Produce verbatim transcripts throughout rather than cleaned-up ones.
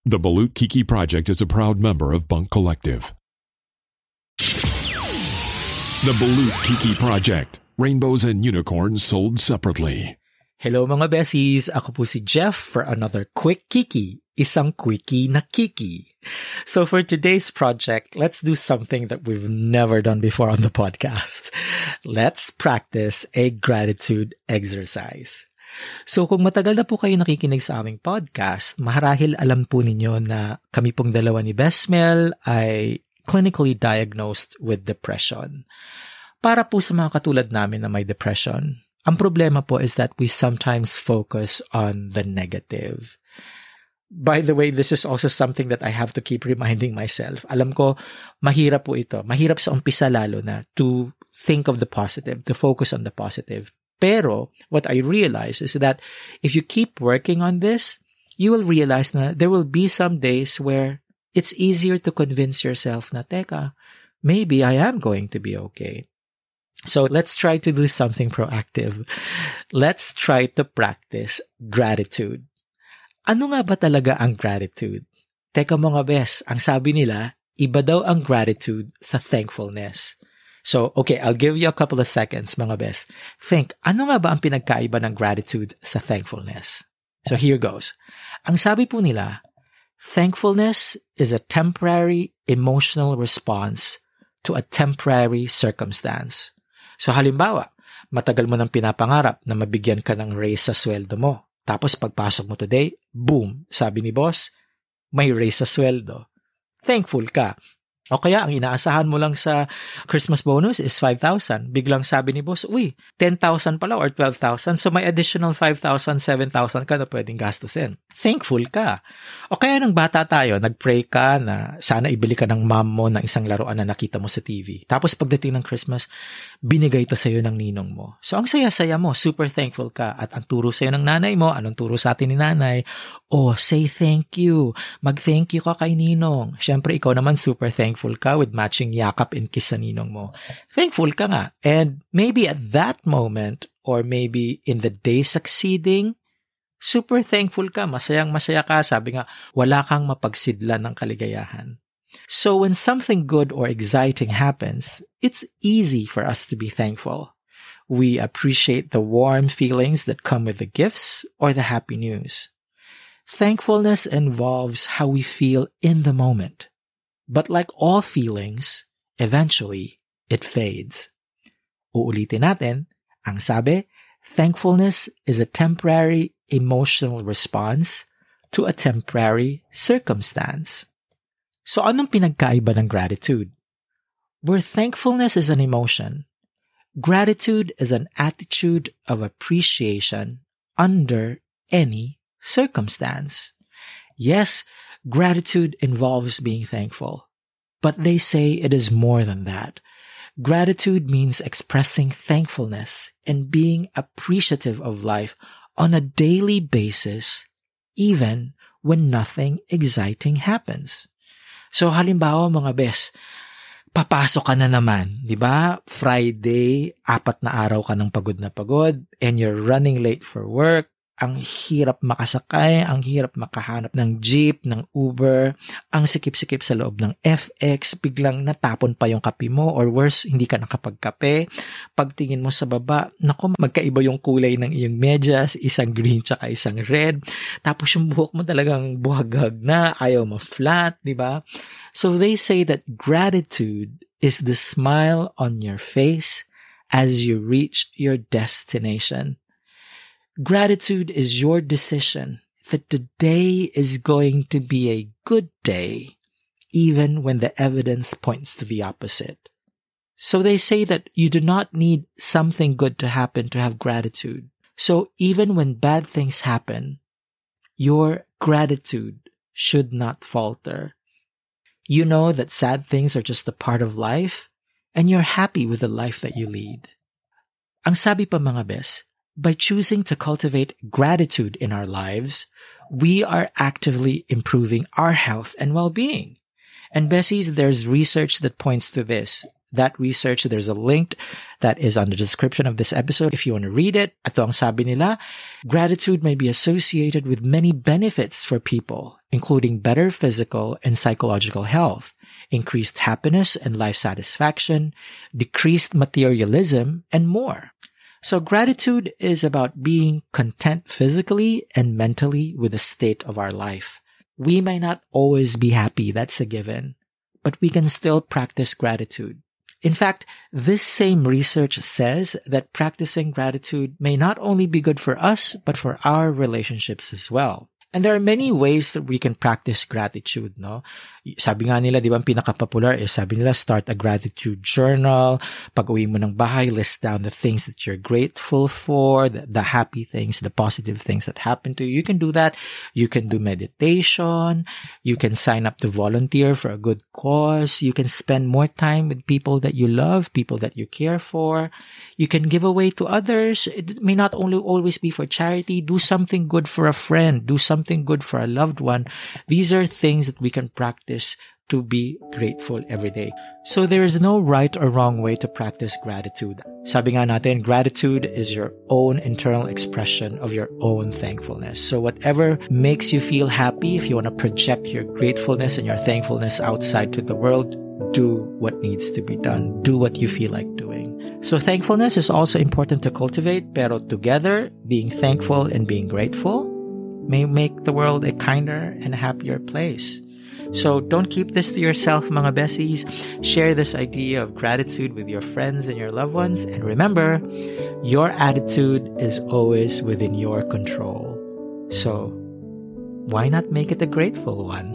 The Balut Kiki Project is a proud member of Bunk Collective. The Balut Kiki Project. Rainbows and unicorns sold separately. Hello mga besies, ako po si Jeff for another quick kiki, isang quickie na kiki. So for today's project, let's do something that we've never done before on the podcast. Let's practice a gratitude exercise. So kung matagal na po kayo nakikinig sa aming podcast, maharahil alam po ninyo na kami pong dalawa ni Besmel ay clinically diagnosed with depression. Para po sa mga katulad namin na may depression, ang problema po is that we sometimes focus on the negative. By the way, this is also something that I have to keep reminding myself. Alam ko, mahirap po ito. Mahirap sa umpisa lalo na to think of the positive, to focus on the positive. Pero, what I realize is that if you keep working on this, you will realize na there will be some days where it's easier to convince yourself na, teka, maybe I am going to be okay. So, let's try to do something proactive. Let's try to practice gratitude. Ano nga ba talaga ang gratitude? Teka mga bes, ang sabi nila, iba daw ang gratitude sa thankfulness. So, okay, I'll give you a couple of seconds, mga bes. Think, ano nga ba ang pinagkaiba ng gratitude sa thankfulness? So, here goes. Ang sabi po nila, thankfulness is a temporary emotional response to a temporary circumstance. So, halimbawa, matagal mo nang pinapangarap na mabigyan ka ng raise sa sweldo mo. Tapos, pagpasok mo today, boom, sabi ni boss, may raise sa sweldo. Thankful ka. O kaya, ang inaasahan mo lang sa Christmas bonus is five thousand. Biglang sabi ni boss, uy, ten thousand pala or twelve thousand. So, may additional five thousand, seven thousand ka na pwedeng gastusin. Thankful ka. O kaya, nang bata tayo, nag-pray ka na sana ibili ka ng mom mo ng isang laruan na nakita mo sa T V. Tapos, pagdating ng Christmas, binigay to sa'yo ng ninong mo. So, ang saya-saya mo, super thankful ka. At ang turo sa'yo ng nanay mo, anong turo sa atin ni nanay? Oh, say thank you. Mag-thank you ka kay ninong. Siyempre, ikaw naman super thankful ka with matching yakap and kiss sa ninong mo. Thankful ka nga. And maybe at that moment, or maybe in the day succeeding, super thankful ka. Masayang masaya ka. Sabi nga, wala kang mapagsidlan ng kaligayahan. So when something good or exciting happens, it's easy for us to be thankful. We appreciate the warm feelings that come with the gifts or the happy news. Thankfulness involves how we feel in the moment. But like all feelings, eventually, it fades. Uulitin natin, ang sabi, thankfulness is a temporary emotional response to a temporary circumstance. So anong pinagkaiba ng gratitude? Where thankfulness is an emotion, gratitude is an attitude of appreciation under any circumstance. Yes, gratitude involves being thankful, but they say it is more than that. Gratitude means expressing thankfulness and being appreciative of life on a daily basis, even when nothing exciting happens. So halimbawa mga bes, papasok ka na naman, di ba? Friday, apat na araw ka ng pagod na pagod, and you're running late for work. Ang hirap makasakay, ang hirap makahanap ng jeep, ng Uber, ang sikip-sikip sa loob ng F X, biglang natapon pa yung kape mo, or worse, hindi ka nakapagkape. Pagtingin mo sa baba, naku, magkaiba yung kulay ng iyong medyas, isang green tsaka isang red. Tapos yung buhok mo talagang buhagag na, ayaw mo flat, di ba? So they say that gratitude is the smile on your face as you reach your destination. Gratitude is your decision that the day is going to be a good day, even when the evidence points to the opposite. So they say that you do not need something good to happen to have gratitude. So even when bad things happen, your gratitude should not falter. You know that sad things are just a part of life, and you're happy with the life that you lead. Ang sabi pa mga bes, by choosing to cultivate gratitude in our lives, we are actively improving our health and well-being. And Bessies, there's research that points to this. that research. There's a link that is on the description of this episode if you want to read it. Ito ang sabi nila, gratitude may be associated with many benefits for people, including better physical and psychological health, increased happiness and life satisfaction, decreased materialism, and more. So gratitude is about being content physically and mentally with the state of our life. We may not always be happy, that's a given, but we can still practice gratitude. In fact, this same research says that practicing gratitude may not only be good for us, but for our relationships as well. And there are many ways that we can practice gratitude, no? Sabi nga nila, di ba, ang pinaka-popular is, sabi nila, start a gratitude journal. Pag uwi mo ng bahay, list down the things that you're grateful for, the, the happy things, the positive things that happen to you. You can do that. You can do meditation. You can sign up to volunteer for a good cause. You can spend more time with people that you love, people that you care for. You can give away to others. It may not only always be for charity. Do something good for a friend. Do something good for a loved one. These are things that we can practice to be grateful every day. So there is no right or wrong way to practice gratitude. Sabi nga natin, gratitude is your own internal expression of your own thankfulness. So whatever makes you feel happy, if you want to project your gratefulness and your thankfulness outside to the world, do what needs to be done. Do what you feel like doing. So thankfulness is also important to cultivate, pero together, being thankful and being grateful may make the world a kinder and happier place. So don't keep this to yourself, mga bessies. Share this idea of gratitude with your friends and your loved ones. And remember, your attitude is always within your control. So why not make it a grateful one?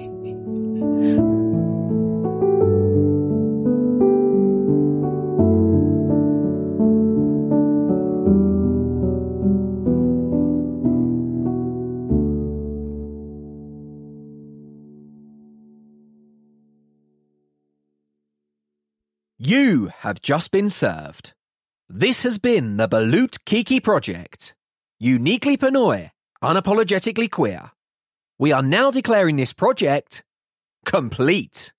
You have just been served. This has been the Balut Kiki Project. Uniquely Pinoy, unapologetically queer. We are now declaring this project complete.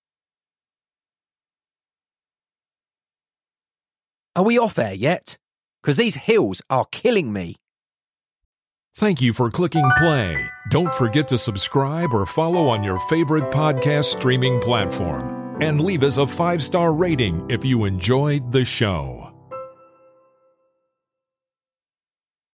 Are we off air yet? Because these hills are killing me. Thank you for clicking play. Don't forget to subscribe or follow on your favorite podcast streaming platform. And leave us a five-star rating if you enjoyed the show.